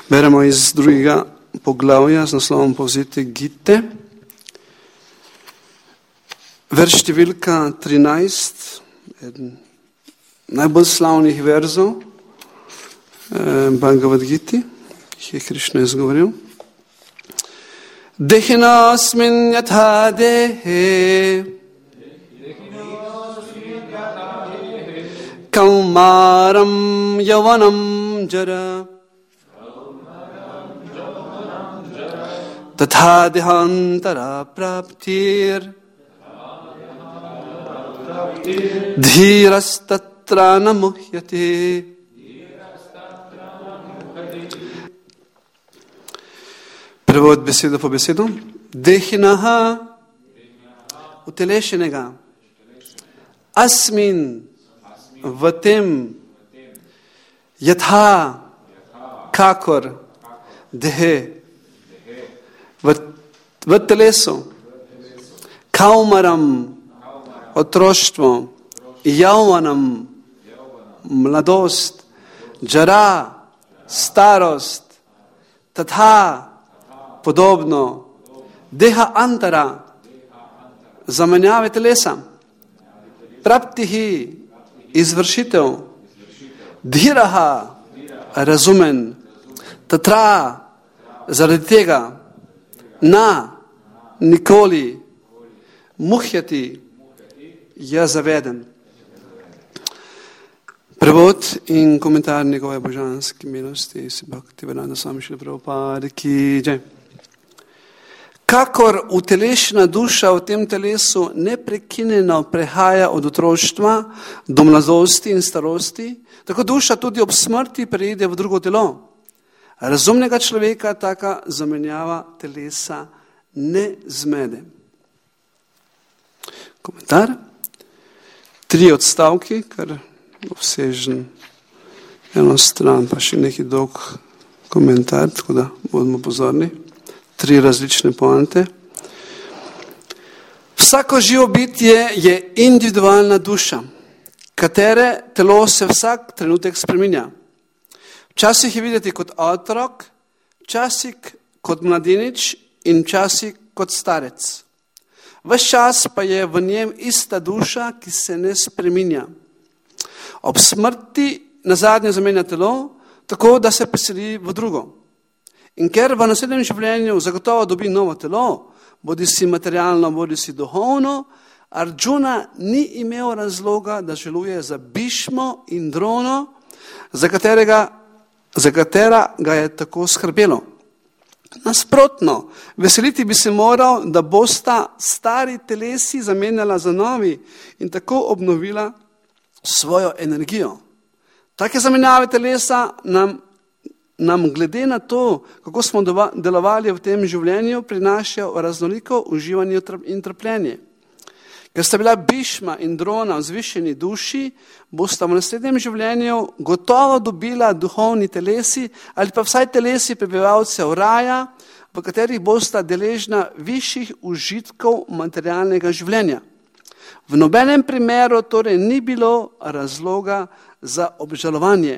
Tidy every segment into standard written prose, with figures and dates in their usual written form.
Beremo iz drugega poglavja z naslovom Povzetek Gite. Verš številka 13, eden najbolj slavnih verzov Bhagavad Giti, ki je Krišna izgovoril. Dehinasmin yatha dehe kaumaram yavanam jara tatha dehantara praptir dhirastatra namuhyate. Prevod besedo po besedo. Dehinaha, utelešenega. Asmin, v tem. Yatha, kakor. Dehe, v telesu. Kaumaram, otroštvo. Yauvanam, mladost. Jara, starost. Tatha, podobno. Deha antara, zamenjave telesa. Praptihi, izvršitev. Dhiraha, razumen. Tatra, zaradi tega. Na, nikoli. Muhyati, je zaveden. Prevod in komentar njegove božanske milosti si Bhaktivedanta Swami Śrīla Prabhupada ki jai. Kakor utelešena duša v tem telesu neprekinjeno prehaja od otroštva do mladosti in starosti, tako duša tudi ob smrti preide v drugo telo. Razumnega človeka taka zamenjava telesa ne zmede. Komentar. 3 odstavki, kar obsežen eno stran, pa še neki dolg komentar, tako da bodimo pozorni. 3 različne poante. Vsako živo bitje je individualna duša, katere telo se vsak trenutek spreminja. Včasih je videti kot otrok, včasih kot mladenič in včasih kot starec. Ves čas pa je v njem ista duša, ki se ne spreminja. Ob smrti nazadnje zamenja telo, tako da se preseli v drugo. In ker v naslednjem življenju zagotovo dobi novo telo, bodi si materialno, bodi si duhovno, Arjuna ni imel razloga, da želuje za Bhishmo in Drono, za katera ga je tako skrbelo. Nasprotno, veseliti bi se moral, da bosta stari telesi zamenjala za novi in tako obnovila svojo energijo. Take zamenjave telesa nam glede na to, kako smo delovali v tem življenju, prinašajo raznoliko uživanje in trpljenje. Ker sta bila Bhishma in Drona vzvišeni duši, bosta v naslednjem življenju gotovo dobila duhovni telesi ali pa vsaj telesi prebivalcev raja, v katerih bosta deležna višjih užitkov materialnega življenja. V nobenem primeru torej ni bilo razloga za obžalovanje.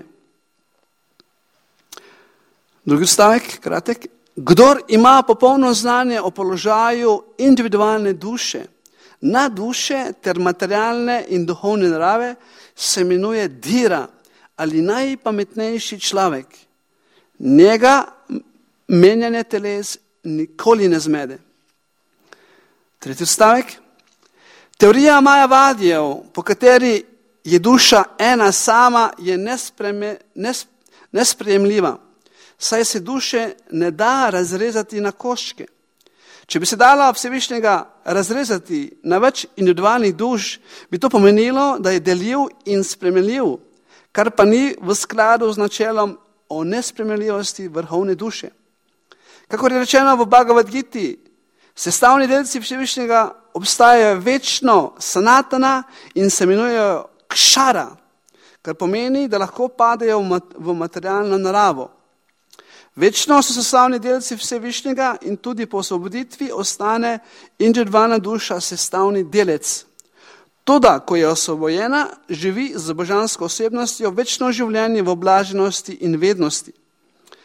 Drugi stavek, kratek. Kdor ima popolno znanje o položaju individualne duše, na duše ter materialne in duhovne narave, se imenuje dhira ali najpametnejši človek. Njega menjanje teles nikoli ne zmede. Tretji stavek. Teorija Majavadijev, po kateri je duša ena sama, je nesprejemljiva, saj se duše ne da razrezati na koščke. Če bi se dala Vsevišnjega razrezati na več individualnih duš, bi to pomenilo, da je deljiv in spremenljiv, kar pa ni v skladu z načelom o nespremenljivosti vrhovne duše. Kakor je rečeno v Bhagavad Giti, sestavni delci Vsevišnjega obstajajo večno, sanatana in se imenujejo kšara, kar pomeni, da lahko padejo v materialno naravo. Večno so sestavni delci Vsevišnjega in tudi po osvoboditvi ostane individualna duša sestavni delec. Toda, ko je osvobojena, živi z božansko osebnostjo večno življenje v oblaženosti in vednosti.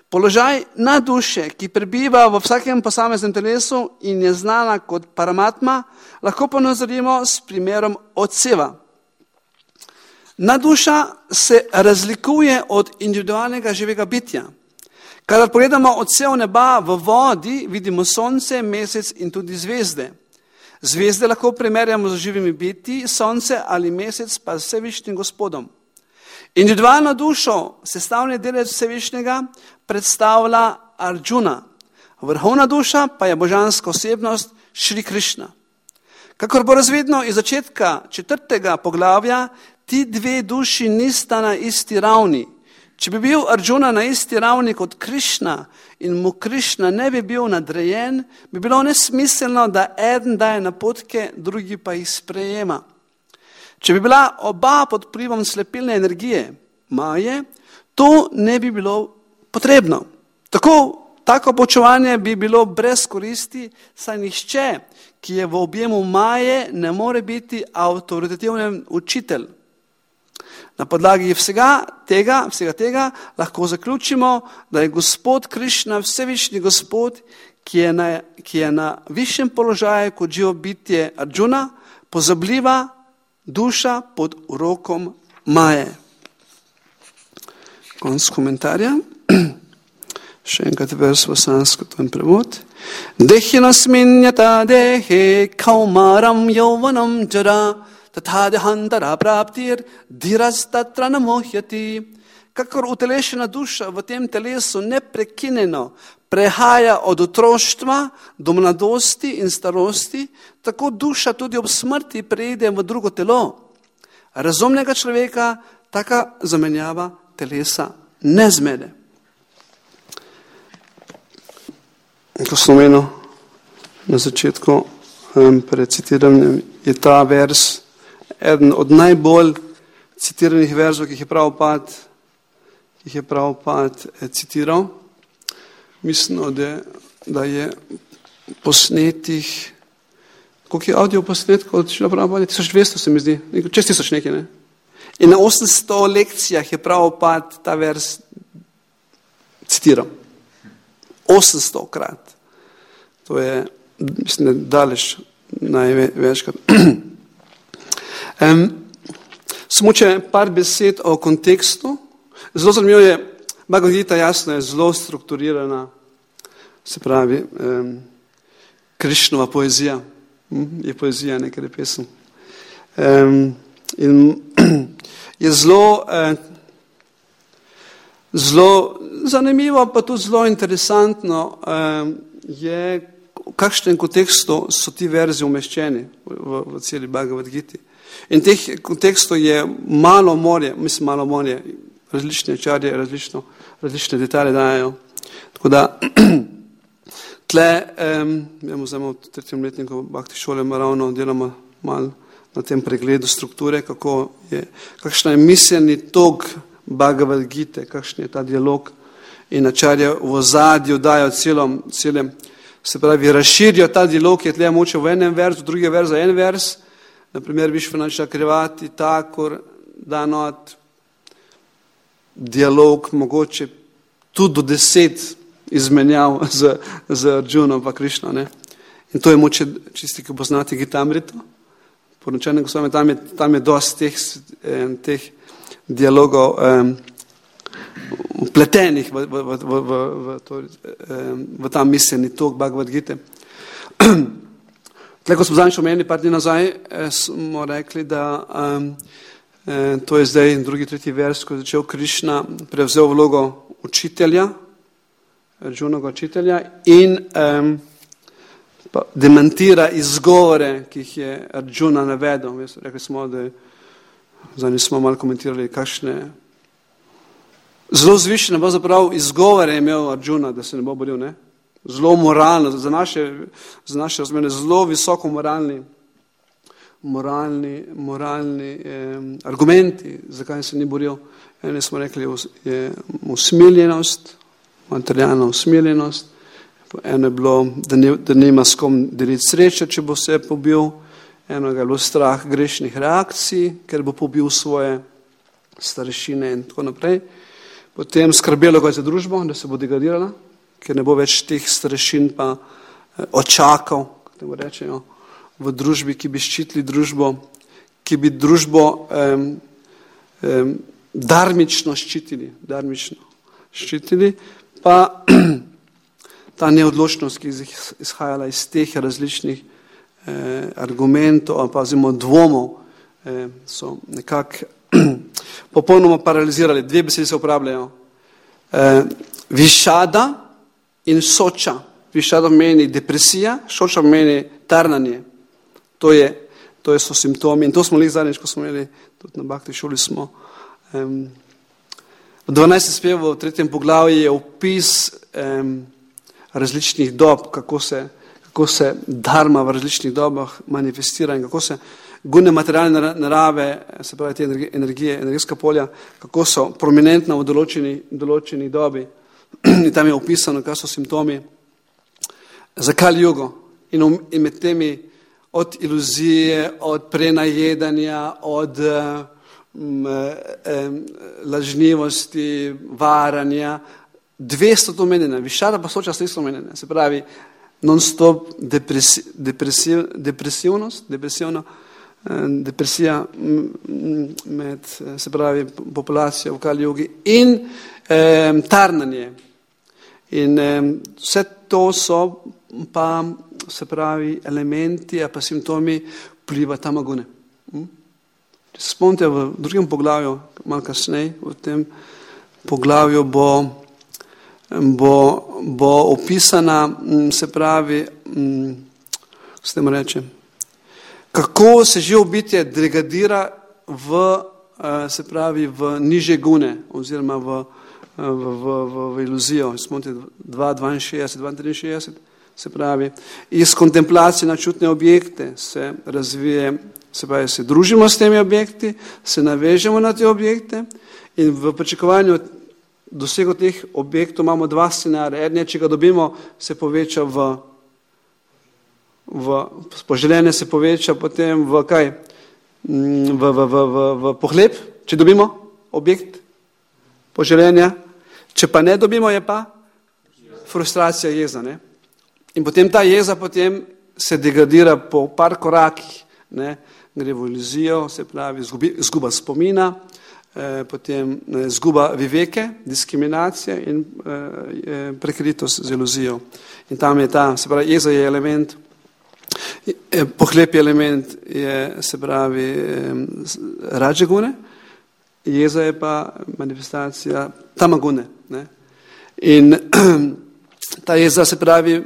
Položaj nad duše, ki prebiva v vsakem posameznem telesu in je znana kot paramatma, lahko ponazorimo s primerom odseva. Nadduša se razlikuje od individualnega živega bitja. Kadar pogledamo odsev neba v vodi, vidimo sonce, mesec in tudi zvezde. Zvezde lahko primerjamo z živimi bitji, sonce ali mesec pa s Vsevišnjim Gospodom. Individualno dušo, sestavni delec Vsevišnjega, predstavlja Arjuna. Vrhovna duša pa je božanska osebnost Šri Krišna. Kakor bo razvidno iz začetka 4. poglavja, ti dve duši nista na isti ravni. Če bi bil Arjuna na isti ravni kot Krišna in mu Krišna ne bi bil nadrejen, bi bilo nesmiselno, da eden daje napotke, drugi pa jih sprejema. Če bi bila oba pod vplivom slepilne energije, maje, to ne bi bilo potrebno. Tako poučevanje bi bilo brez koristi, saj nihče, ki je v objemu maje, ne more biti avtoritativen učitelj. Na podlagi vsega tega lahko zaključimo, da je Gospod Krišna Vsevišnji Gospod, ki je na višjem položaju kot živo bitje Arjuna, pozabljiva duša pod urokom maje. Konec komentarja. Še enkrat vers v sanskritovni prevod. Dehinasminyata dehe kaumaram yauvanam jara tathadehantara praptir dhirastatra namohyati. Kakor utelešena duša v tem telesu neprekinjeno prehaja od otroštva do mladosti in starosti, tako duša tudi ob smrti preide v drugo telo. Razumnega človeka taka zamenjava telesa ne zmede. Ko sem omenil na začetku pred citiranjem, je ta vers eden od najbolj citiranih verzov, ki jih je Prabhupada citiral. Mislim, da je posnetih, koliko je audio posnetkov od Prabhupada? 1200 se mi zdi, čez 1000 nekaj, ne? In na 800 lekcijah je Prabhupada ta vers citiral. 800 krat. To je, mislim, daleč največkrat. Samo če par besed o kontekstu. Zelo zanimivo je, Bhagavad Gita jasno je zelo strukturirana, se pravi, Krišnova poezija. Je poezija, ne, ker je pesem. In je zelo zanimivo, pa tudi zelo interesantno je, v kakšnem kontekstu so ti verzi umeščeni v celi Bhagavad Giti. In teh kontekstov je malo morje, različne čarje, različne detalje dajo. Tako da, tle, vzajmo v 3. letniku Bhakti šole, ravno delamo malo na tem pregledu strukture, kakšna je miselni tok Bhagavad Gite, kakšen je ta dialog in načarje v ozadju dajo celem, se pravi, razširijo ta dialog, je tle moče v enem verzu, drugi verz za en vers, naprimer, Višvanača Krivati, Takor, Danot, dialog mogoče tudi do 10 izmenjav z Arjunom pa Krišno, ne. In to je moče čisti, ki poznate Gitamrito, poročenem Gosvami, tam je dosti teh dialogov vpletenih v ta miselni tok Bhagavad Gite. Tle, ko smo zadnjič omenili par dni nazaj, smo rekli, da to je zdaj drugi, tretji vers, ko je začel Krišna, prevzel vlogo učitelja, Arjunovega učitelja in demantira izgovore, ki jih je Arjuna navedel. Rekli smo, da zadnji smo malo komentirali, kakšne zelo zvišene izgovore je imel Arjuna, da se ne bo boril, ne? Zelo moralno, za naše razmere, zelo visoko moralni argumenti, zakaj se ni boril. Ene smo rekli, je usmiljenost, materialna usmiljenost, eno je bilo, da nima s kom deliti sreče, če bo se pobil, eno je bilo strah grešnih reakcij, ker bo pobil svoje starešine in tako naprej. potem skrbelo ga je za družbo, da se bo degradirala, ker ne bo več teh starešin pa očakov, kako rečejo, v družbi, ki bi ščitili družbo, ki bi družbo darmično ščitili, pa ta neodločnost, ki je izhajala iz teh različnih argumentov, pa oziroma dvomov, so nekako popolnoma paralizirali. Dve besedi se uporabljajo. Višada in soča. Višada meni depresija, soča meni tarnanje. To so simptomi. In to smo lih zadnjič, ko smo imeli, tudi na Bakti šoli smo. V 12. spevu, v 3. poglavju je opis različnih dob, kako se dharma v različnih dobah manifestira in kako se gune materialne narave, se pravi te energije, energetska polja, kako so prominentna v določeni dobi. In tam je opisano, kaj so simptomi za Kali Jugo. In med temi od iluzije, od prenajedanja, od lažnivosti, varanja, 200 to omenjene, višada pa soča 300 omenjene. Se pravi, non-stop depresija med, se pravi, populacijo v Kali Jugi in tarnanje. In vse to so pa, se pravi, elementi, pa simptomi vpliva tamagune. Če se spomnite, v drugem poglavju, malo kasneje, v tem poglavju bo opisana, se pravi, s tem rečem, kako se živo bitje degradira se pravi, v nižje gune, oziroma v iluzijo. Spomnite 2.62, 2.63, se pravi, iz kontemplacije na čutne objekte se razvije, se pravi, se družimo s temi objekti, se navežemo na te objekte in v pričakovanju dosego teh objektov imamo dva scenarija. Eden je, če ga dobimo, se poveča poželjenje se poveča potem v kaj? V pohlep, če dobimo objekt poželjenja. Če pa ne dobimo, je pa frustracija, jeza. Ne? In potem ta jeza potem se degradira po par korakih. Ne? Gre v iluzijo, se pravi izguba spomina, potem izguba viveke, diskriminacija in prekritost z iluzijo. In tam je ta, se pravi, jeza je element, pohlep je element, se pravi, rađegune, jeza je pa manifestacija tamagune. Ne? In ta jeza, se pravi,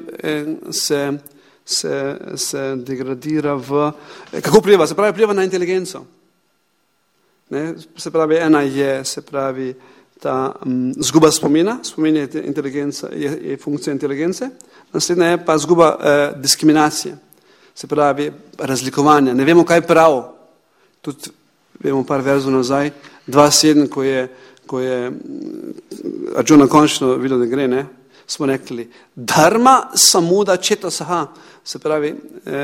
se degradira v... Kako vpliva? Se pravi, vpliva na inteligenco. Ne? Se pravi, ena je, se pravi, ta zguba spomina, spomin je funkcija inteligence, naslednja je pa zguba diskriminacije, se pravi, razlikovanja. Ne vemo, kaj prav. Tudi vemo par verzov nazaj, 2.7, ko je Arjuna končno videl, da gre, ne? Smo rekli, dharma samuda četa saha, se pravi,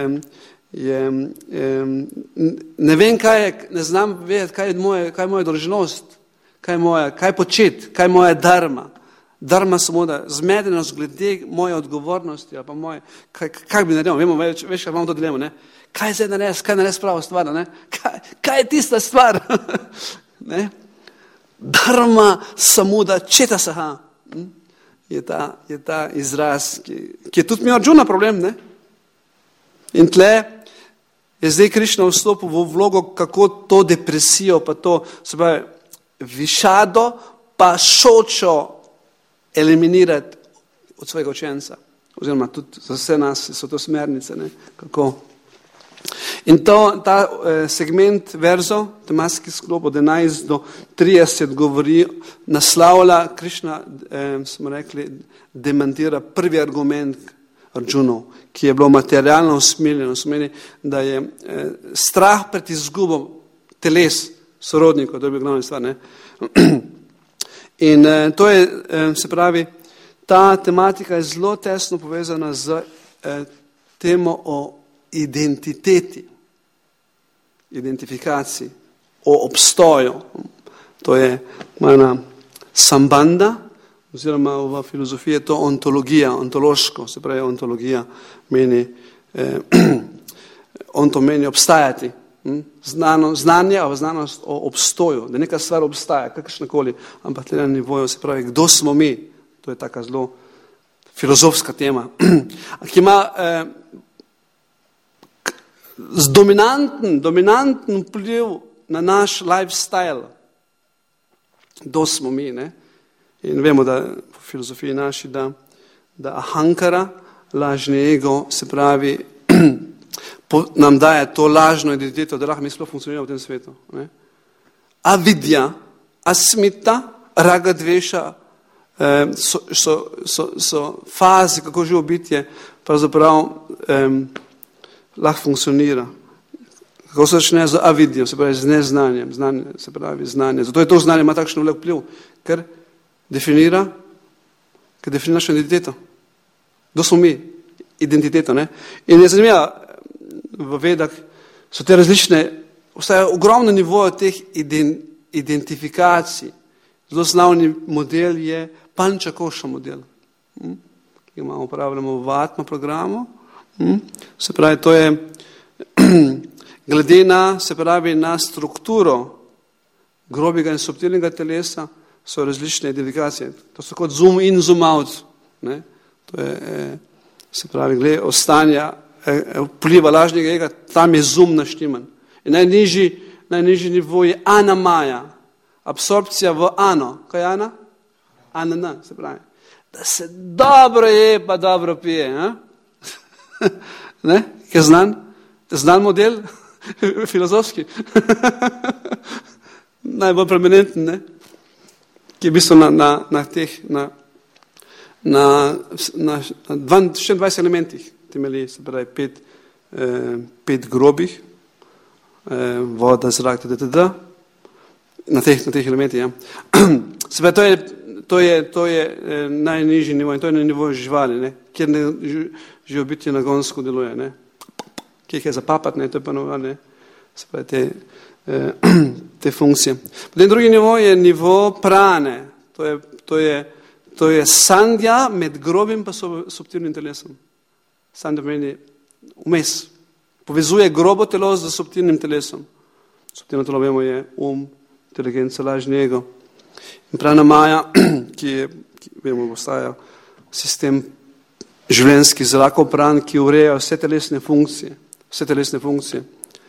ne vem, ne znam vedeti, kaj je moja dolžnost, kaj početi, kaj je moja dharma. Dharma samuda, zmedenost glede moje odgovornosti, ali pa moje, kaj bi naredil, vemo, veš, kaj imamo to dilemo, ne? Kaj zdaj narediti, kaj narediti pravo stvar, ne? Kaj je tista stvar? Ne? Dharma samuda četa saha. Je ta izraz, ki je tudi mi Arjuna problem, ne? In tle je zdaj Krišna vstopil v vlogo, kako to depresijo, pa to, se pravi, višado, pa šočo eliminirati od svojega učenca. Oziroma tudi za vse nas so to smernice, ne? Kako? In ta segment verzov, tematski sklop od 11 do 30 govori, naslavlja, Krišna, smo rekli, demantira prvi argument Arjunov, ki je bilo materialno usmiljeno, smeni, da je strah pred izgubom teles sorodnikov, to je bila glavna stvar, ne? In to je, se pravi, ta tematika je zelo tesno povezana z temo o identiteti, identifikaciji, o obstoju. To je ena sambanda, oziroma v filozofiji je to ontologija, ontološko, se pravi ontologija meni, onto meni obstajati. Znanje, znanost o obstoju, da neka stvar obstaja, kakršnakoli, ampak na nivoju, se pravi, kdo smo mi, to je taka zelo filozofska tema, ki ima dominanten vpliv na naš lifestyle, kdo smo mi, ne? In vemo, da v filozofiji naši, da ahankara, lažni ego, se pravi, nam daje to lažno identiteto, da lahko mi sploh funkcionira v tem svetu. Ne? Avidya, asmita, raga, dveša, so faze, kako živo bitje pravzaprav lahko funkcionira. Kako se začne z avidjo, se pravi z neznanjem, se pravi znanje. Zato je to znanje ima takšno velik vpliv, ker definira našo identiteto. Kdo smo mi? Identiteto. Ne? In je zanimivo, v Vedah so te različne, obstajajo ogromno nivoje teh identifikacij. Zelo znavni model je Pančakoša model, ki ga uporabljamo v Atma programu. Se pravi, to je glede na, se pravi, na strukturo grobega in subtilnega telesa so različne identifikacije. To so kot zoom in zoom out. Ne? To je, se pravi, glede ostanja vpliva lažnega ega, tam je zoom naštiman. In najnižji nivo je anamaja, absorpcija v ano. Kaj je ana? Anana, se pravi. Da se dobro je, pa dobro pije. Ne? Kaj je znan model? Filozofski. Najbolj preeminenten, ne? Ki je v bistvu na teh, na 24 elementih temelji, se pravi 5 grobih, voda, zrak, itd. Na teh elementih, ja. Se pravi, to je najnižji nivo in to je na nivoju živali, ne? Kjer živo bitje nagonsko deluje, ne? Kjer je zapapati, ne? To je pa novo, ne? Se pravi, te funkcije. Potem drugi nivo je nivo prane. To je sandja med grobim pa subtilnim telesom. Sandja pomeni vmes. Povezuje grobo telo z subtilnim telesom. Subtilno telo, vemo, je inteligenca, lažni ego. In prana maja, ki vemo, obstaja sistem življenjskih zrakov pran, ki ureja vse telesne funkcije.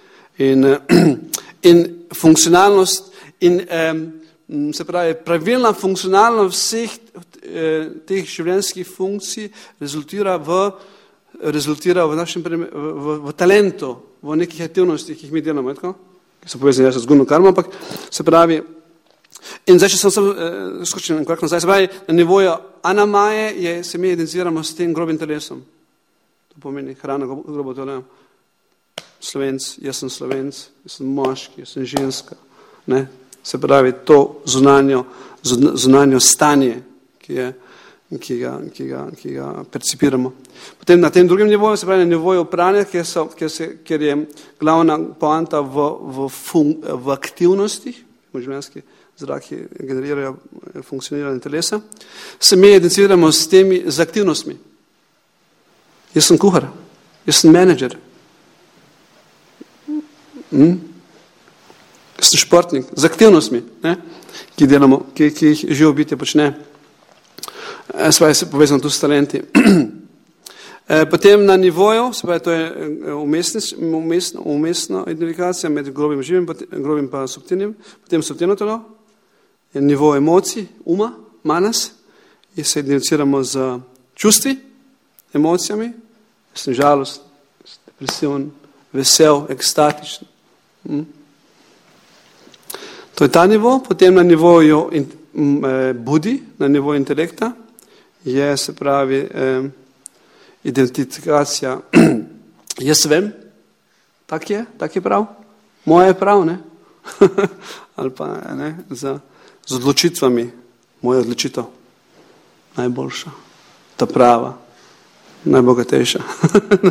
In funkcionalnost in se pravi, pravilna funkcionalnost vseh teh življenjskih funkcij rezultira v našem v talentu, v nekih aktivnostih, ki jih mi delamo, ki so povezani z zgodno karmo, ampak se pravi, in zdaj, če sem skočil korak nazaj, se pravi, na nivoju anamaje se mi identificiramo s tem grobim telesom. To pomeni hrana, grobo telo. Slovenc, jaz sem moški, jaz sem ženska. Ne? Se pravi, to zunanjo stanje, ki ga percipiramo. Potem na tem drugem nivoju, se pravi na nivoju pranja, kjer je glavna poanta v aktivnostih, življenjski zraki generirajo funkcioniranje telesa, se mi identificiramo s temi z aktivnostmi. Jaz sem kuhar, jaz sem menedžer, jaz sem športnik, z aktivnostmi, ne? Ki delamo, ki jih živo bitje počne. Svaj se povezano tu s talenti. Potem na nivoju, se pravi, to je umestna identifikacija med grobim živim, grobim pa subtilnim, potem subtilno telo, je nivo emocij, uma, manas, in se identificiramo z čustvi, emocijami, sem žalost, depresiven, vesel, ekstatičen. To je ta nivo, potem na nivoju budi, na nivoju intelekta, je, se pravi, identifikacija, jaz vem, tak je prav, moje je prav, ne? Ali pa ne, z odločitvami, moja odločitev, najboljša, ta prava, najbogatejša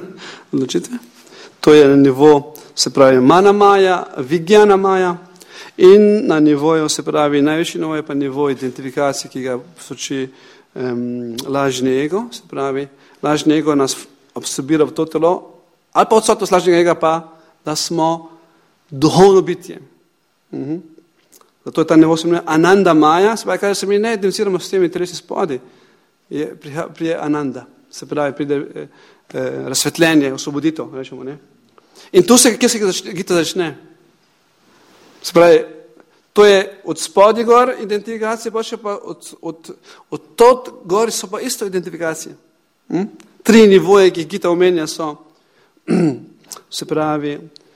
odločitve. To je nivo, se pravi, mana maja, vigyana maja, In na nivoju, se pravi, najvišji nivo je pa nivo identifikacije, ki ga soči lažni ego, se pravi, lažni ego nas absorbira v to telo, ali pa odsotnost lažnega ega pa, da smo duhovno bitje. Zato je ta nivo se imenuje Ananda Maya, se pravi, kaj se mi ne identificiramo s temi telesi spodaj, prije Ananda, se pravi, pride razsvetljenje, osvoboditev, rečemo, ne. In tu se, kje se Gita začne? Se pravi, to je od spodaj gor identifikacije, pa še pa od tod gor so pa isto identifikacije. 3 nivoje, ki jih Gita omenja, so, se pravi,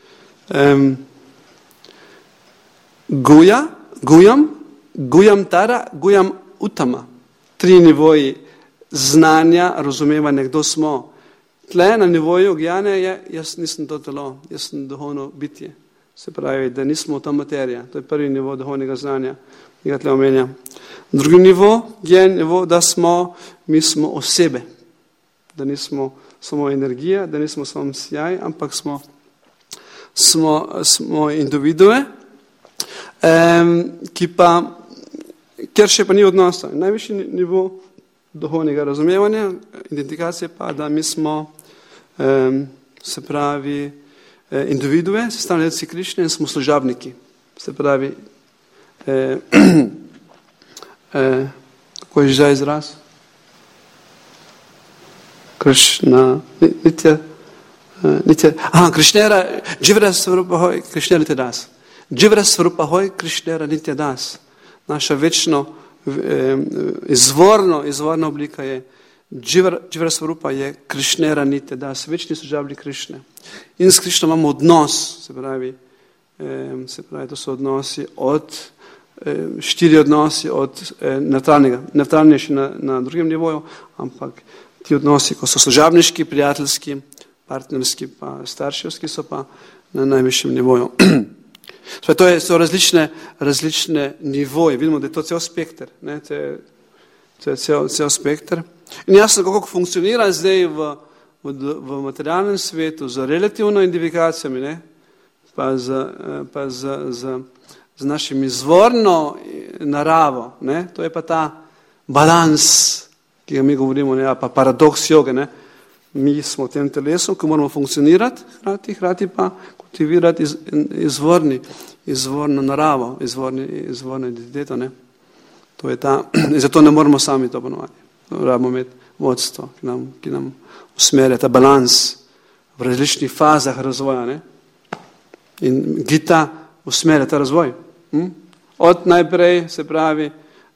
Gujam Tara, Gujam Utama. 3 nivoji znanja, razumevanja, kdo smo. Tle na nivoju Gjane je, jaz nisem to telo, jaz sem duhovno bitje. Se pravi, da nismo ta materija. To je prvi nivo duhovnega znanja, ki ga tle omenja. Drugi nivo je nivo, da mi smo osebe. Da nismo samo energija, da nismo samo sjaj, ampak smo individue, kjer še pa ni odnosa. Najvišji nivo duhovnega razumevanja, identifikacije pa, da mi smo, se pravi, individue, sestavljalci Krišne in smo služabniki. Se pravi, kako je že izraz? Krišna, Krišnera, Dživra Svarupahoj, Krišnera Nitya Das. Dživra Svarupahoj, Krišnera Nitya Das. Naša večno, izvorna oblika je Dživra Svarupa je Krišnera Nitya Das, večni služabnik Krišne. In s Krišno imamo odnos, se pravi, to so odnosi od 4 odnosi od neutralnejši na drugem nivoju, ampak ti odnosi, ko so služabniški, prijateljski, partnerski, pa starševski, so pa na najvišjem nivoju. To so različne nivoje. Vidimo, da je to cel spekter. To je cel spekter. In jasno, kako funkcionira zdaj v materialnem svetu z relativno identifikacijami, ne? Pa z našim izvorno naravo. Ne? To je pa ta balans, ki ga mi govorimo, ne? Pa paradoks joge. Ne? Mi smo v tem telesu, ko moramo funkcionirati, hkrati pa kultivirati izvorno naravo, izvorno identiteto. Ne? To je ta, in zato ne moramo sami to ponovati. Rabimo imeti vodstvo, ki nam usmerja ta balans v različnih fazah razvoja. Ne? In Gita usmerja ta razvoj. Od najprej, se pravi,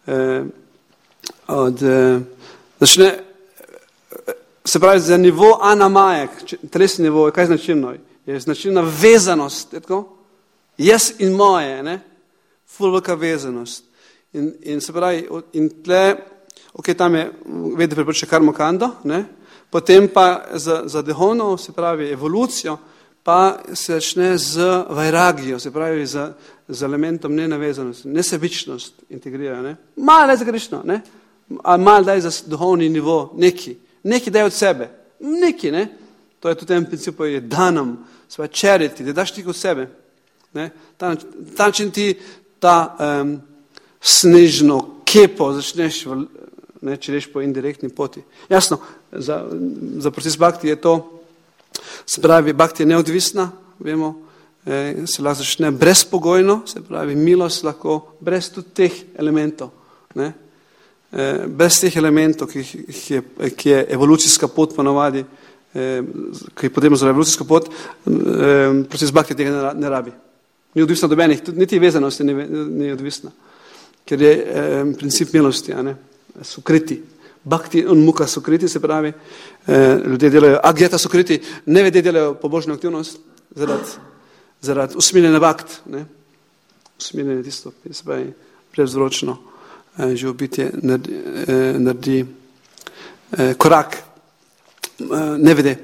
se pravi, za nivo anamajek, telesni nivo, kaj je značilno? Je značilna vezanost, jaz in moje, ne? Ful velika vezanost. In se pravi, in tle, tam je, vedno pripoče karmokando, ne? Potem pa za duhovno, se pravi, evolucijo, pa se začne z vairagijo, se pravi, z elementom nenavezanosti, nesebičnost integrira, ne? Malo daj za Krišno, ne? A malo daj za duhovni nivo, neki daj od sebe, neki, ne? To je tudi v tem principu je danom, se pravi, charity, da daš tik od sebe, ne? Ta način ti ta snežno kepo začneš, ne, če reš po indirektni poti. Jasno, za proces bhakti je to, se pravi, bhakti je neodvisna, vemo, se lahko začne brezpogojno, se pravi, milost lahko, brez tudi teh elementov, ne? Brez teh elementov, ki je evolucijska pot ponovadi, ki je potrebno za evolucijsko pot, proces bhakti tega ne rabi. Ni odvisna od menih, niti vezanosti ni odvisna, ker je princip milosti, a ne? Sukriti. Bhakti in muka sukriti, se pravi, ljudje delajo, agyata sukriti, nevede delajo pobožno aktivnost zaradi usmiljene bhakt, ne? Usmiljene tisto, se pravi, brezvročno živobitje naredi korak, nevede.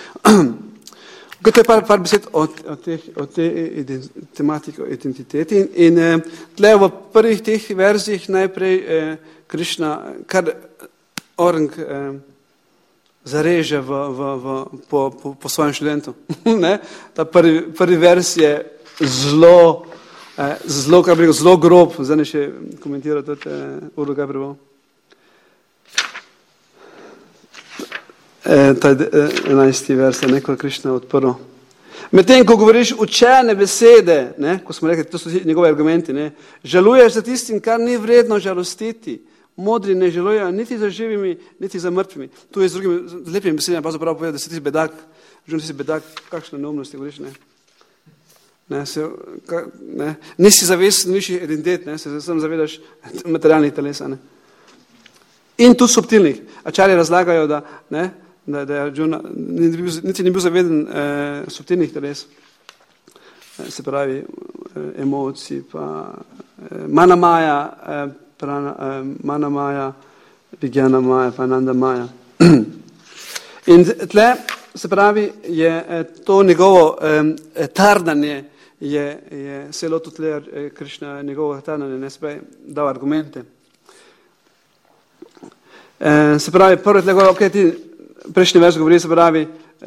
To je par besed o tej tematiki, o identiteti. In tle v prvih teh verzijih najprej Krišna kar orang zareže po svojem študentu. Ta prvi vers je zelo zelo grob, zdaj ne še komentiral tudi Uro Gabriel. To je 11. vers, neko Krišna odprl. Medtem, ko govoriš učene besede, ne, ko smo rekli, to so njegove argumenti, ne, žaluješ za tistim, kar ni vredno žalostiti. Modri ne žalujejo niti za živimi, niti za mrtvimi. Tu je z lepimi besedami pravzaprav povedal, da si ti bedak, kakšne neumnosti govoriš, ne. Nisi zavesten višjih identitet, ne, se sam zavedaš materialnih telesa. Ne. In tu subtilnih. Ačari razlagajo, da je Arjuna niti ni bil zaveden subtilnih teles. Se pravi emocij, pa Mana Maja, Vigyana Maja, pa Ananda Maja. In tle, se pravi, je to njegovo tardanje, je se lotil tle Krišna njegovo tardanje, ne se pravi, dal argumente. Se pravi, prvo tle govori, ok, ti prejšnji vers govori, se pravi,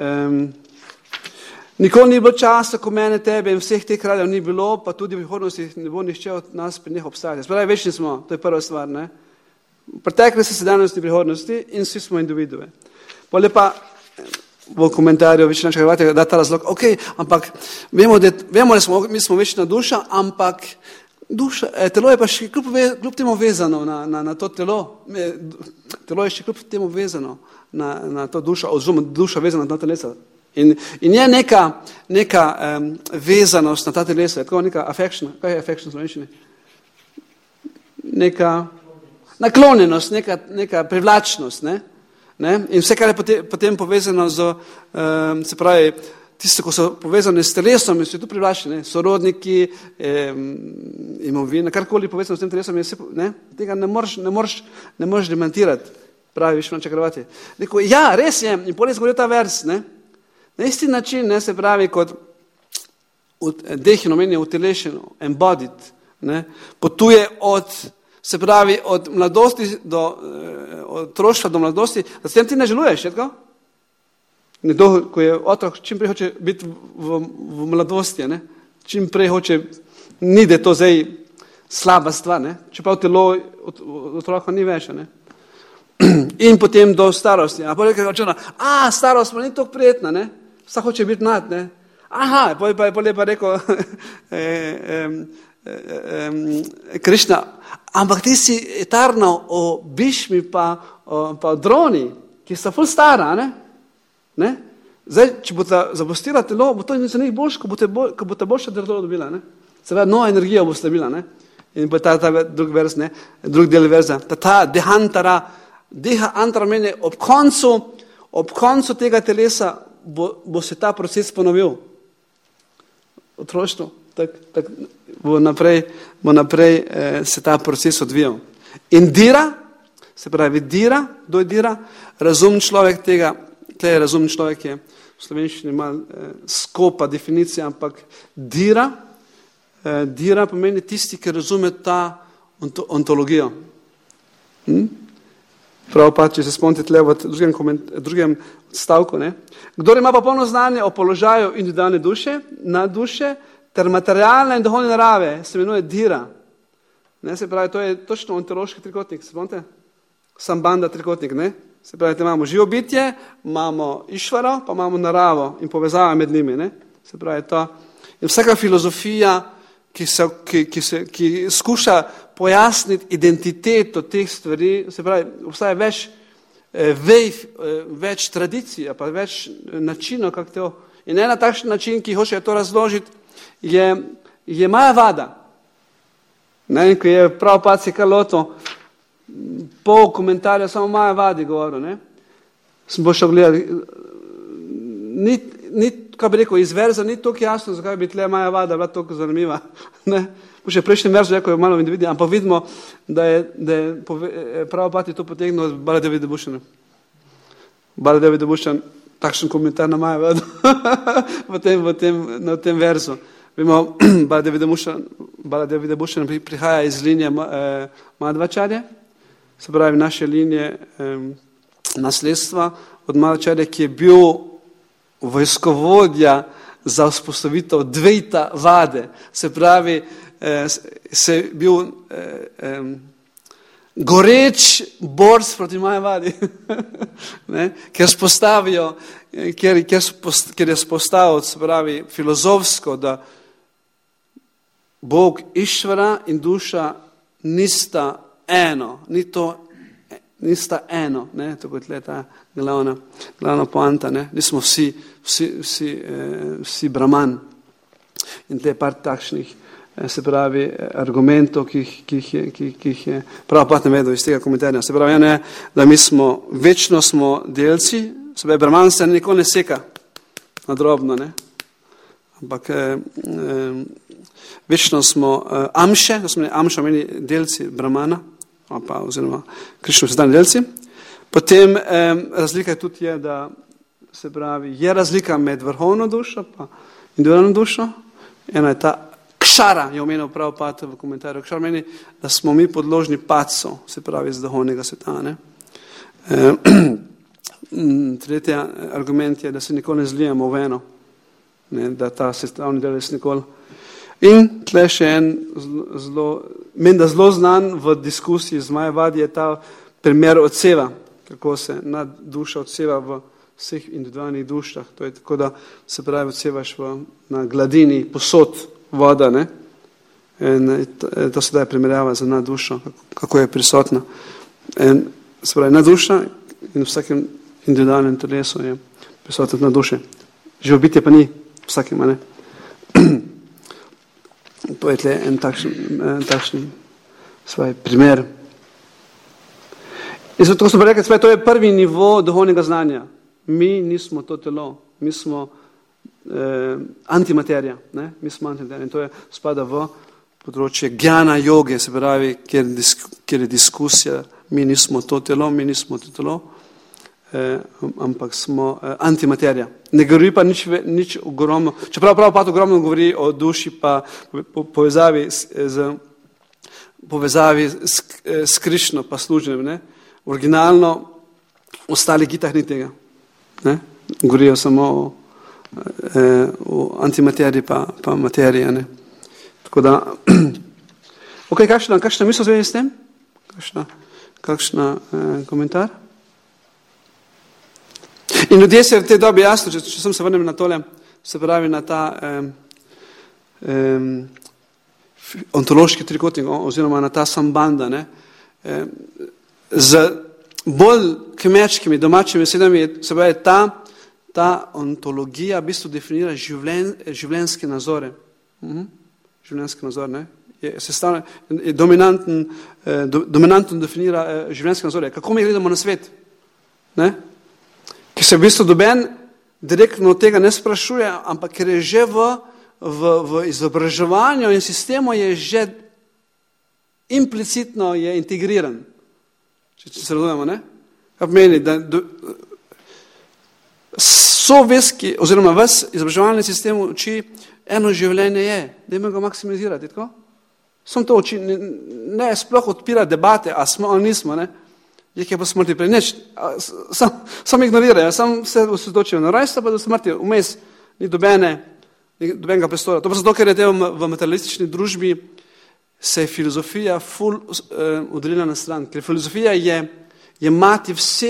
nikoli ni bilo časa, ko mene, tebe in vseh teh kraljev ni bilo, pa tudi v prihodnosti ne bo nihče od nas pri njih obstajati. Se pravi, večni smo, to je prva stvar, ne. V preteklosti, sedanjosti, prihodnosti in vsi smo individue. Pole pa v komentarju večina Hrvatega da ta razlog, ok, ampak vemo, da mi smo večna duša, ampak telo je pa še kljub temu vezano na to telo. Telo je še kljub temu vezano na to dušo, oziroma duša vezana na ta telesa. In je neka vezanost na ta telesa, je tako neka affection. Kaj je affection v slovenščini? Neka naklonjenost, neka privlačnost, ne? In vse, kar je potem povezano z, se pravi, tisto, ko so povezane s telesom, so tu privlačni, sorodniki, imovina, karkoli povezano s tem telesom, ne? Tega ne moreš demantirati, pravi Višvan Čakravati. Rekel, ja, res je, in potem je zgodil ta vers, ne? Na isti način, ne, se pravi, kot Dehin omenja utelešeno, embodied, ne, potuje se pravi, od mladosti od otroštva do mladosti, da s tem ti ne želuješ, je tako? Nekdo, ko je otrok, čim prej hoče biti v mladosti, ne? Čim prej hoče, ni da to zdaj slaba stvar, ne? Čeprav telo otroka ni več, ne? In potem do starosti. A potem je rečeno, starost pa ni tako prijetna, ne? Vsak hoče biti mlad, ne? Aha, potem je pa rekel Krišna, ampak ti si etarno o Bišmi pa o Droni, ki sta ful stara, ne? Zdaj, če bo ta zapustila telo, bo to za njih boljš, ko bo ta boljša telo dobila, ne? Se pravi, nova energija bo dobila, ne? In bo ta drug del verza, ta deha antara meni ob koncu tega telesa bo se ta proces ponovil. Otroštvo, tak bo naprej se ta proces odvijal. In dira, se pravi kdo je dira? Razumni človek tega, razumni človek je v slovenščini malo skopa definicija, ampak dira pomeni tisti, ki razume ta ontologijo. Prav pa, če se spomnite tle v drugem stavku, ne? Kdor ima pa polno znanje o položaju individualne duše, na duše, ter materialne in duhovne narave, se imenuje dira. Ne? Se pravi, to je točno ontološki trikotnik, se spomnite? Sambanda trikotnik, ne? Se pravi, imamo živo bitje, imamo išvaro, pa imamo naravo in povezava med njimi, ne? Se pravi, to. In vsaka filozofija, ki skuša pojasniti identiteto teh stvari, se pravi, obstaja več tradicij, pa več načinov, kako to. In ena takšen način, ki hoče to razložiti, je Majavada. Ne, ko je prav paci Kaloto, pol komentarja samo Majavadi govoril, ne. Sem bo šel gledati, ni, kaj bi rekel, iz verza ni toliko jasno, zakaj bi tle Majavada bila toliko zanimiva, ne. Še prejšnjem verzu rekel je malo individi, ampak vidimo, da je prav pati to potegnil od Baladevi Debušana. Baladevi Debušan, takšen komentar na Majavadu na tem verzu. Vemo, Baladevi Debušan prihaja iz linije Madhvačarje, se pravi naše linije nasledstva od Madhvačarje, ki je bil vojskovodja za vzpostavitev dvejta vade, se pravi se bil goreč borc proti Majavadi, ker je spostavil, se pravi, filozofsko, da Bog Išvara in duša nista eno, nista eno, ne, to kot je ta glavna poanta, ne, nismo vsi Brahman. In tle je par takšnih, se pravi, argumentov, ki jih je Prabhupada navedel iz tega komentarja. Se pravi, ne, da mi večno smo delci, se pravi, Brahman se nikoli ne seka na drobno, ne, ampak večno smo amše, to smo amša meni delci Brahmana, oziroma Krišno sezdani delci. Potem razlika tudi je, da se pravi, je razlika med vrhovno dušo pa individualno dušo. Ena je ta kšara, je omenil Prabhupada v komentarju. Kšara meni, da smo mi podložni padcu, se pravi, iz duhovnega sveta. Ne? Tretji argument je, da se nikoli ne zlijemo v eno, ne? Da ta sestavni del je nikoli. In tle še en zelo znan v diskusiji z Majavadi je ta primer odseva, kako se duša odseva v vseh individualnih dušah. To je tako, da se pravi odsevaš na gladini posod voda, ne? In to se daje primerjava za naddušo, kako je prisotna. In se pravi, nadduša in v vsakem individualnem telesu je prisotna nadduše. Živo bitje pa ni vsakem, ne? To je tle en takšen svoj primer. In zato smo rekli, to je prvi nivo duhovnega znanja. Mi nismo to telo, mi smo antimaterija, ne? Mi smo antimaterija in to je spada v področje gjana joge, se pravi, kjer je diskusija, mi nismo to telo, ampak smo antimaterija. Ne govori pa nič ogromno, čeprav Prabhupada ogromno govori o duši pa povezavi s Krišno pa služenjem, ne? Originalno v ostalih gitah ni tega. Ne? Govorijo samo o antimateriji pa materiji. Ne? Tako da, ok, kakšna misel zvezi s tem? Kakšna komentar? In ljudje se v tej dobi jasno, če sem se vrnem na tole, se pravi na ta ontološki trikotnik, oziroma na ta sambanda, ne? Z bolj kmečkimi, domačimi besedami, se pravi, ta ontologija v bistvu definira življenjske nazore. Življenjski nazor, ne? Je dominantno definira življenjske nazore. Kako mi gledamo na svet? Ne? Ker se v bistvu doben direktno tega ne sprašuje, ampak ker je že v izobraževanju in sistemu je že implicitno je integriran. Če se razumemo, ne? Kaj pomeni, da sovetski, oziroma ves izobraževalni sistem uči, eno življenje je, da ima ga maksimizirati, tako? Sam to uči, ne sploh odpira debate, a smo ali nismo, ne? Je pa smrti prej, neč, sam ignorirajo, sam se osredotočijo na rajstvo, pa do smrti, vmes ni dobenega prostora. To pa zato, ker je v materialistični družbi se je filozofija ful oddelila na stran, ker filozofija je mati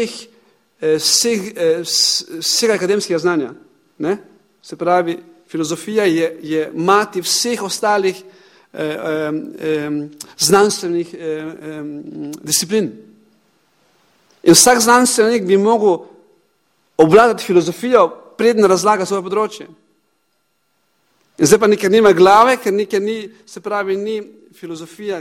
vsega akademskega znanja. Ne? Se pravi, filozofija je mati vseh ostalih znanstvenih disciplin. In vsak znanstvenik bi mogel obvladati filozofijo, preden razlaga svoje področje. In zdaj pa nekaj nima glave, ker ni, se pravi, ni filozofija,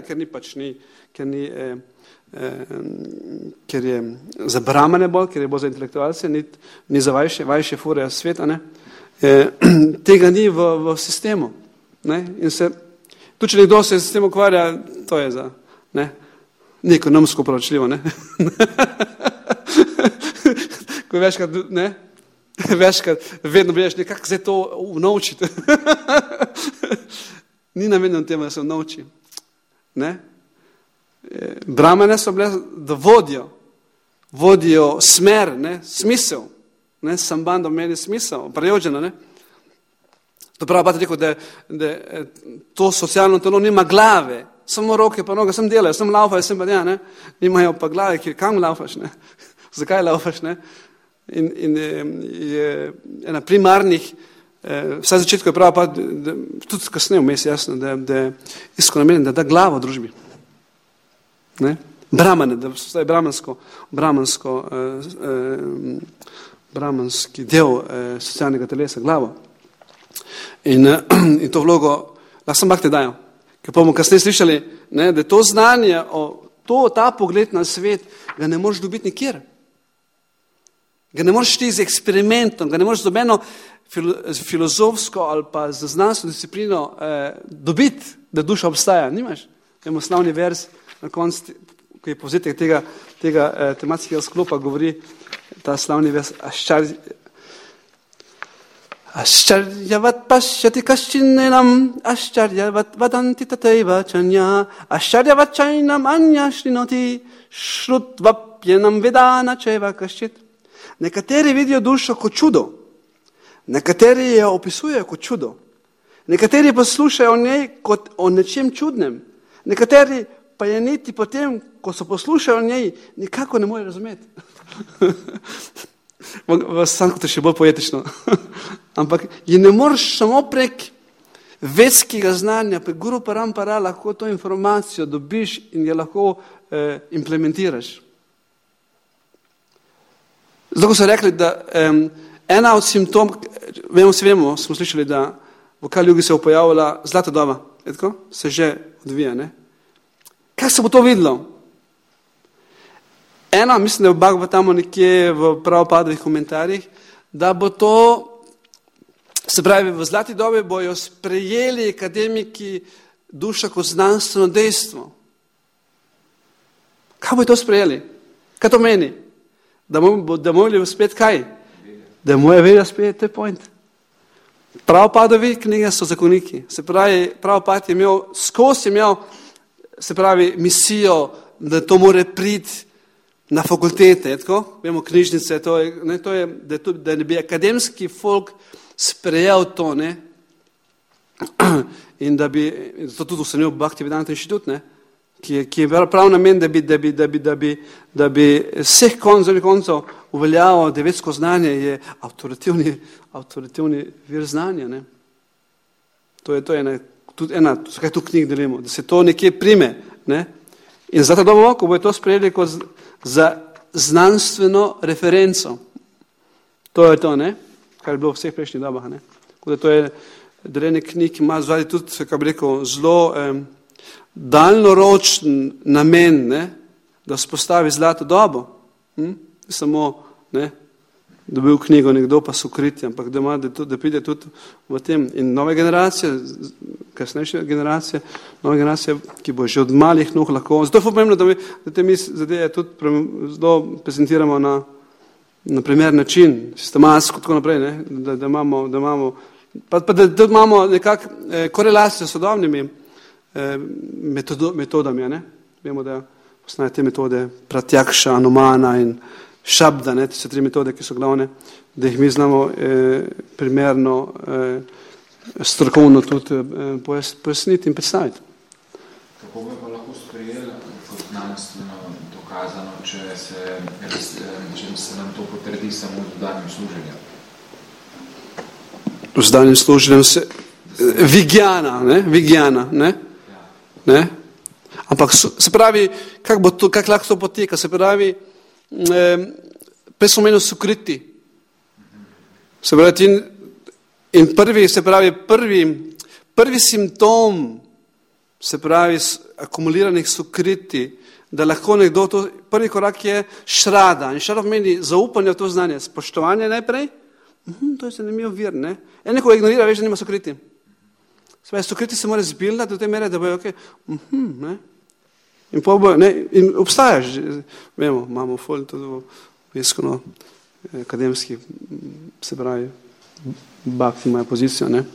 ker je za brahmane bolj, ker je bolj za intelektualce, ni za vajše fure sveta, ne? Tega ni v sistemu. Ne? In se, tudi če nekdo se s tem ukvarja, to je za, ne? Ni ekonomsko upravičljivo, ne? Ko večkrat, ne? Večkrat vedno biš nekako zdaj to naučiti. Ni namenjeno temu, da se nauči. Ne? Brahmane so bile, da vodijo smer, ne? Smisel. Ne? Sambandom meni smisel, prajođeno, ne? To pravi, pa rekel, da to socialno telo nima glave, samo roke pa noge, sem delajo, sem laufajo, sem pa ne, nimajo pa glave, kam laufaš, ne, zakaj laufaš, ne. In je ena primarnih, vsaj začetku je prav, pa tudi kasneje vmes jasno, da je isko namenjen, da da glavo družbi. Ne? Brahmane, da vstaj brahmanski del socialnega telesa, glavo. In to vlogo lahko sem bakte dajo. Ker bomo kasneje slišali, ne, da to znanje, ta pogled na svet, ga ne moreš dobiti nikjer. Ga ne moreš ti z eksperimentom, ga ne moreš z dobeno filozofsko ali pa z znanstveno disciplino dobiti, da duša obstaja. Nimaš? Imamo slavni vers na koncu, ki je povzetek tega tematskega sklopa, govori ta slavni vers Aščarjavat paščati kaščinenam, aščarjavat vadanti tateiva čanja, aščarjavat čajnam anja šlinoti, šrutvapjenam vedana čeva kaščit. Nekateri vidijo dušo kot čudo, nekateri jo opisujejo kot čudo, nekateri pa slušajo o njej kot o nečem čudnem, nekateri pa je niti potem, ko so poslušajo o njej, nikako ne more razumeti. V Sanskritu še bolj poetično. Ampak je ne moreš samo prek vedskega znanja, prek Guru Parampara lahko to informacijo dobiš in jo lahko implementiraš. Zato so rekli, da ena od simptom, vemo, smo slišali, da v Kali Jugi se je pojavila zlata doba, se že odvija, ne? Kaj se bo to videlo? Ena, mislim, da je Bhagavatam nekje v Prabhupadovih komentarjih, da bo to, se pravi, v zlati dobi bojo sprejeli akademiki duša kot znanstveno dejstvo. Kaj bojo to sprejeli? Kaj to meni? Da morali spet kaj? Da moja vera spet, to je point. Prabhupadovi knjige so zakoniki. Se pravi, Prabhupad je imel, skozi imel, se pravi, misijo, da to more priti na fakultete, tako? Vemo, knjižnice, da ne bi akademski folk sprejel to, ne? In da bi, zato tudi ustanovil Bhaktivedanta inštitut, ne? Ki je prav namen, da bi vseh koncev uveljavil, da vedsko znanje je avtoritativni vir znanja, ne? To je ena, zakaj tu knjig delimo, da se to nekje prime, ne? In zato dobo, ko bojo to sprejeli kot za znanstveno referenco. To je to, ne? Kar je bilo v vseh prejšnjih dobah, ne? Da to je deljenje knjig, ki ima zvali tudi, kako bi rekel, zelo daljnoročen namen, ne? Da spostavi zlato dobo. Samo, ne? Dobil knjigo nekdo pa so kriti, ampak da pride tudi v tem. In nove generacije, kasnejše generacije, nove generacije, ki bo že od malih nog lahko. Zato je pomembno, da te mi zadeje tudi zelo prezentiramo na primer način, sistematsko, tako naprej, ne? Da imamo nekako korelacijo s sodobnimi metodami, ne? Vemo, da poznajo te metode Pratjakša, Anumana in Šabda, ne, te so 3 metode, ki so glavne, da jih mi znamo primerno, strokovno tudi pojasniti in predstaviti. Kako bi pa lahko sprejeli kot znanstveno dokazano, če se nam to potrdi samo z dodanim služenjem? Z dodanim služenjem se Vigjana, ne? Ja. Ne? Ampak se pravi, kako lahko to poteka, se pravi, prej smo menili sukriti. Se pravi, in prvi simptom, se pravi, akumuliranih sukriti, da lahko nekdo to, prvi korak je šrada. In šrada pomeni zaupanje v to znanje, spoštovanje najprej. To je zanimiv vir, ne? Neko ignorira, veš, da nima sukriti. Se pravi, sukriti se mora zbildati do te mere, da bojo, ne? In obstaja, vemo, imamo fol tudi veskono akademski, se pravi, bhakti imajo pozicijo, ne?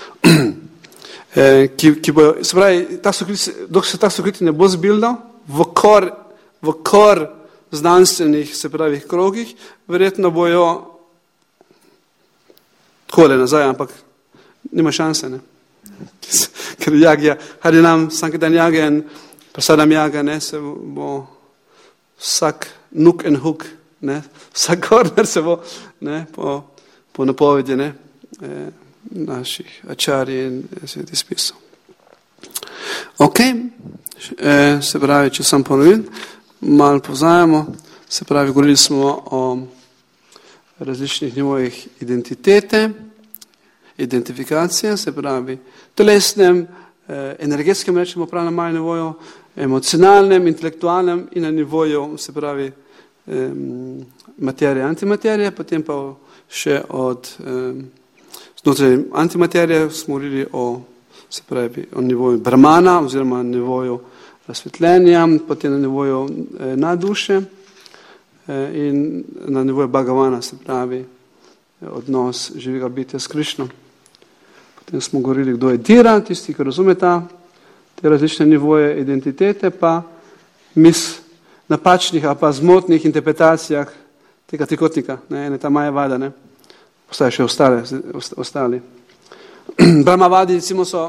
Ki bojo, se pravi, dok se ta sukriti ne bo zbildal v kor znanstvenih, se pravi, krogih, verjetno bojo takole nazaj, ampak nima šanse, ne. Ker jagja, Harinam Sankirtan Yagen, Prasadam Yaga, ne, se bo vsak nuk en huk, ne, vsak korner se bo, ne, po napovedi, ne, naših ačarji in sveti spisov. Ok, se pravi, če sam ponovim, malo povzajamo, se pravi, govorili smo o različnih nivojih identitete, identifikacije, se pravi, telesnem, energetskem, rečemo prav na malem nivoju, emocionalnem, intelektualnem in na nivoju, se pravi, materije, antimaterije, potem pa še od znotraj antimaterije smo govorili o, se pravi, o nivoju brahmana oziroma nivoju razsvetljenja, potem na nivoju nadduše in na nivoju Bhagavana, se pravi, odnos živega bitja s Krišnom. Potem smo govorili, kdo je Dira, tisti, ki razumeta te različne nivoje identitete, pa napačnih ali pa zmotnih interpretacijah tega trikotnika, ne, ene ta Majavada, ne, postaje še ostali. Brahmavadi, recimo, so,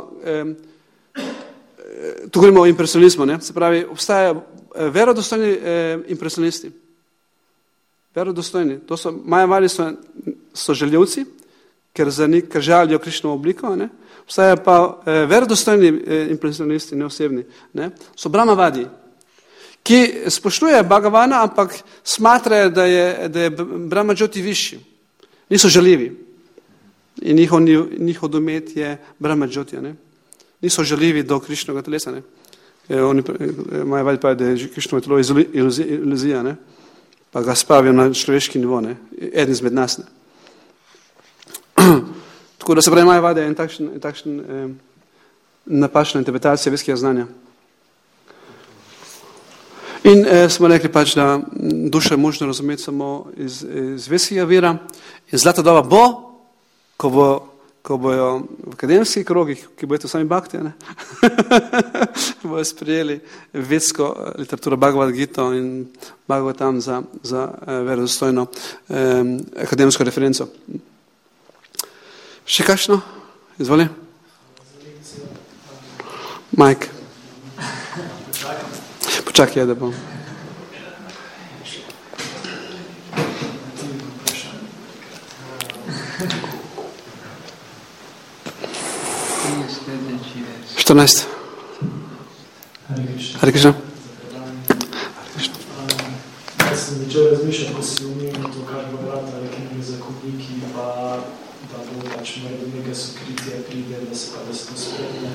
tu govorimo o impresionizmu, ne, se pravi, obstajajo verodostojni impresionisti. Verodostojni. To so, Majavadi so željevci, ker žalijo Krišnovo obliko, ne. Obstajajo pa verodostojni impresionisti, neosebni, ne. So Brahmavadi, ki spoštuje Bhagavana, ampak smatrajo, da je Brahma Jyoti višji. Niso žaljivi. In njihov domet je Brahma Jyoti, ne. Niso žaljivi do Krišnovega telesa, ne. Majavadi pravi, da je Krišnovo telo iluzija, ne. Pa ga spravijo na človeški nivo, ne, eden izmed nas, ne. Tako da se pravi, Majavada je takšen napačna interpretacija veskega znanja. In smo rekli pač, da duša je možno razumeti samo iz veskega vira in zlata doba bo, ko bojo v akademskih krogih, ki bojo to sami bhakti, ne, bojo sprejeli vedsko literaturo Bhagavad Gita in Bhagavatam za verodostojno akademsko referenco. Še kakšno? Izvoli. Mike. Počakaj, da bom. Štrnajst. Hare Krishna. Jaz sem začel razmišljati, ko si omenil to, kar bo vrata rekli zakoniki, pa da bo pač do nekaj sokritija pride, da se to spredne.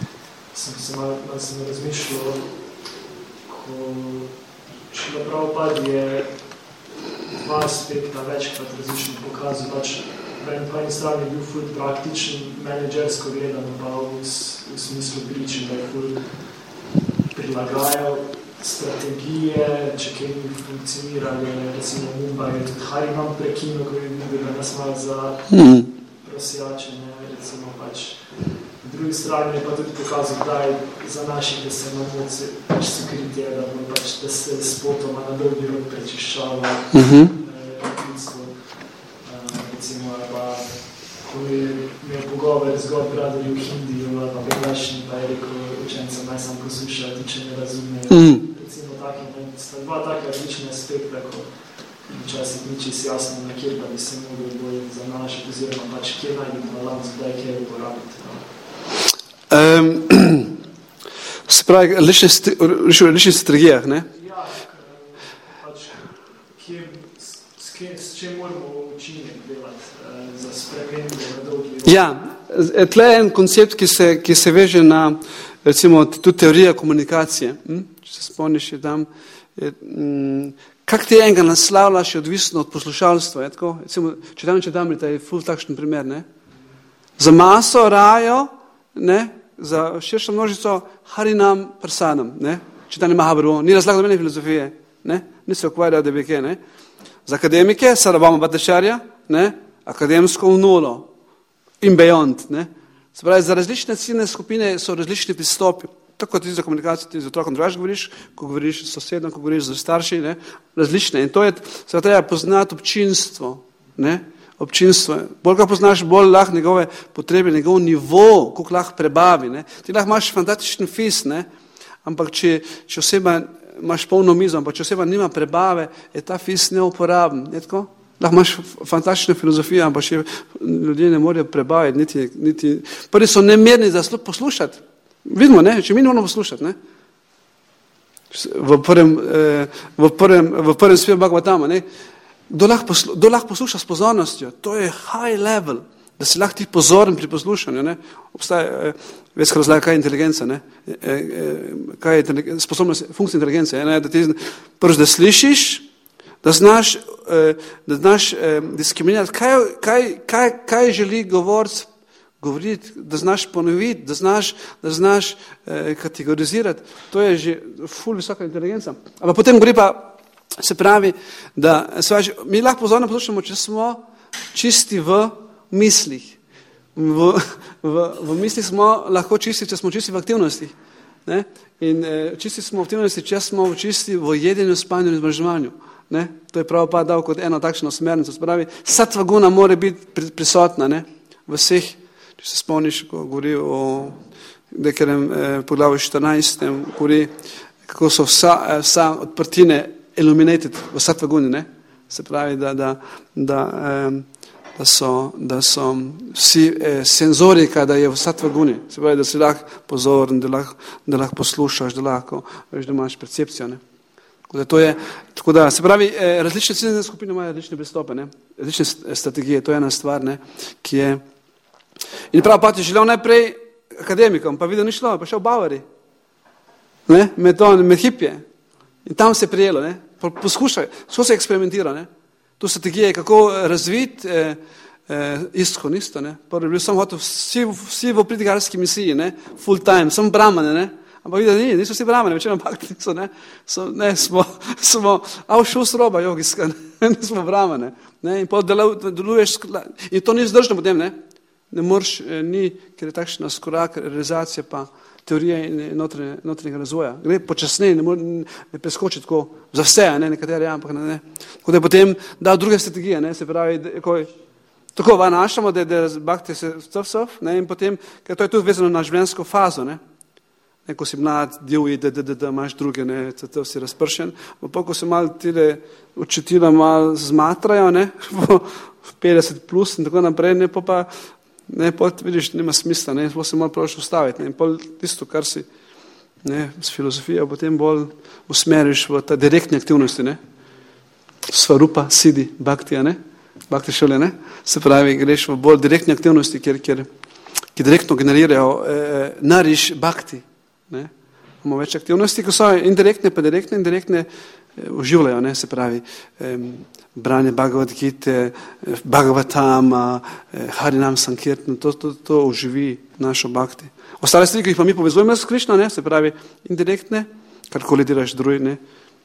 Sem razmišljal, ko Šrila Prabhupada je dva aspekta večkrat različno pokazal, pač po eni strani je bil ful praktičen, menedžersko gledano, pa v smislu priči, da je ful prilagajal strategije, če kaj ni funkcionirali, recimo Mumbai, tudi Harinam prekinil, ko je bil, da nas malo za prosjačenje, recimo pač. V drugi strani je pa tudi pokazal, da je za naših, da se na moci pač sokritje, da bo pač, da se spotoma na dolgi rok prečiščava ljudstvo. Recimo, pa ko je imel pogovor z God Brotherji v Hindiju, pa Benglašni, pa je rekel učencem, naj sam poslušajo, tudi če ne razumejo. Recimo, sta dva taka različna aspekta, ko včasih ni čisto jasno, na kjer pa bi se mogli bolj zanašati, oziroma pač kje najdi balans, kdaj kje uporabiti. Se pravi, ličnih strategijah, ne? Ja, pač s čem moramo učinek delati za spremembe na dolgi rok? Ja, tle je en koncept, ki se veže na, recimo, tudi teorija komunikacije. Če se spomniš, je tam, kak ti enega naslavljaš, je odvisno od poslušalstva, je tako? Recimo, Četamrita je ful takšen primer, ne? Za maso rajo, ne? Za širšo množico Harinam Prasadam, ne? Čitanje Mahabharata, ni razlagal domene filozofije, ne? Ni se ukvarjal, da bi kaj, ne? Za akademike, Sarvama Bhattacharya, ne? Akademsko v nulo in beyond, ne? Se pravi, za različne ciljne skupine so različni pristopi. Tako ti za komunikacijo, ti z otrokom drugače govoriš, ko govoriš s sosedom, ko govoriš z starši, ne? Različne. In to je, se treba poznati občinstvo, ne? občinstvo. Bolj ga poznaš, bolj lahko njegove potrebe, njegov nivo, koliko lahko prebavi. Ne. Ti lahko imaš fantastičen fis, ne. Ampak če oseba imaš polno mizo, ampak če oseba nima prebave, je ta fis neuporaben. Je tako? Lahko imaš fantastično filozofijo, ampak še ljudje ne morejo prebaviti, niti. Prvi so nemerni za poslušati. Vidimo, ne, če mi ne moramo poslušati, ne. V prvem svetu Bhagavatama, ne. Kdo lahko posluša s pozornostjo? To je high level, da si lahko ti pozoren pri poslušanju, ne. Obstaja večkrat razlaga, kaj je inteligenca, ne. Kaj je sposobnost, funkcija inteligence, ne, da ti prvič, da slišiš, da znaš diskriminirati, kaj želi govoriti, da znaš ponoviti, da znaš kategorizirati. To je že ful visoka inteligenca. Ampak potem govori pa, se pravi, da mi lahko pozorno poslušamo, če smo čisti v mislih. V mislih smo lahko čisti, če smo čisti v aktivnosti. Ne? In čisti smo v aktivnosti, če smo čisti v jedenju, spanju in izmrževanju. Ne? To je prav dal kot eno takšno smernico. Spravi, sattva guna mora biti prisotna, ne? V vseh, če se spomniš, ko govori o nekem poglavju 14, govori, kako so vsa odprtine illuminated v sattva guni, ne? Se pravi, da so vsi senzorika, da je v sattva guni. Se pravi, da si lahko pozoren, da lahko poslušaš, da lahko veš, da imaš percepcijo, ne? Tako da, se pravi, različne ciljne skupine imajo različne pristope, ne? Različne strategije, to je ena stvar, ne? Ki je. In prav pa ti želel najprej akademikom, pa videl ni šlo, pa šel v Bavari, ne? Med hipije. In tam se je prijelo, ne? Poskušaj, se eksperimentira, ne? Tu strategije, kako razviti istkonisto, ne? Prvi bil sem hotel vsi v pritigarski misiji, ne? Full time, sem brahmane, ne? Ampak videli, niso vsi brahmane, večino bhakti so, ne? Smo avšus roba jogijska, ne? Smo brahmane, ne? In pa deluješ, in to ni vzdržno potem, ne? Ne moreš, ker je takšna skorak, realizacija pa teorije in notranjega razvoja. Gre počasneje, ne preskoči tako za vse, ne, nekatere, ampak ne. Tako da je potem dal druge strategije, ne, se pravi, tako vanašamo, da bhakti se ne, in potem, ker to je tudi vezano na življenjsko fazo, ne. Ko si mlad, divji, da imaš druge, ne, si razpršen, pa ko se malo tile očetila malo zmatrajo, ne, v 50 plus in tako naprej, ne, pa ne, pol vidiš, nima smisla, ne, se malo praviš ustaviti, ne, in pol tisto, kar si, ne, s filozofijo, potem bolj usmeriš v ta direktne aktivnosti, ne, svarupa, sidi, bhaktija, ne, bhakti šole, ne, se pravi, greš v bolj direktne aktivnosti, ki direktno generirajo, nariš bhakti, ne, imamo več aktivnosti, ko so indirektne, pa direktne uživljajo, ne, se pravi, branje Bhagavad Gite, Bhagavatama, Harinam Sankirtan, to uživi našo bhakti. Ostale stvari, ki jih pa mi povezujemo s Krišno, ne, se pravi, indirektne, karkoli delaš drugi, ne,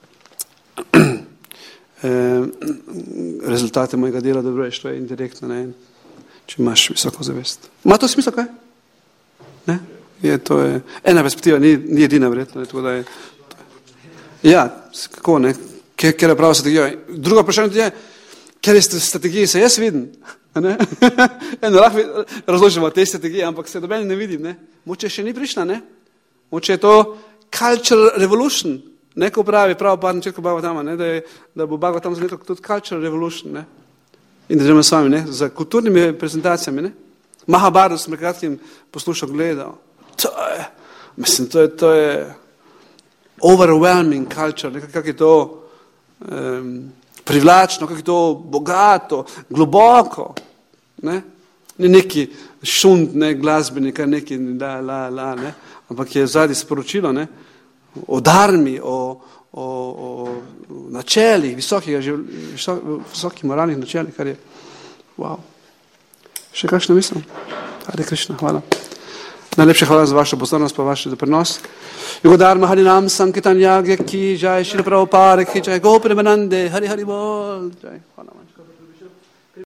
rezultate mojega dela dobruješ, to je indirektno, ne, če imaš visoko zavest. Ima to smisel, kaj? Ne? To je ena perspektiva, ni edina verjetno, ne, tako da je. Ja, kako, ne, ker je prava strategija. Druga vprašanje je, ker je strategiji se jaz vidim, ne, eno lahko razložimo te strategije, ampak se doben ne vidim, ne, moče še ni prišla, ne, moče je to cultural revolution, ne, ko pravi pravo par načetko Bhagavatama, ne, da bo Bhagavatam zaneto tudi cultural revolution, ne, in da želimo s vami, ne, za kulturnimi prezentacijami, ne, Mahabharata sem prekratkim poslušal, gledal, to je overwhelming culture, kako je to privlačno, kako je to bogato, globoko, ne? Ni neki šund, ne, glasbenika, neki ne, ampak je zadnji sporočilo, ne, o dharmi, o načelih, visokih moralnih načelih, kar je, wow. Še kakšna misel? Hare Krishna, hvala. Najlepša hvala za vašo pozornost, pa vaš doprinos. Yugodharma Harinam Sankirtan Yagya ki jai, Śrīla Prabhupāda ki jai, Gopi Premanande, Hari Hari Bol, jai. Hvala.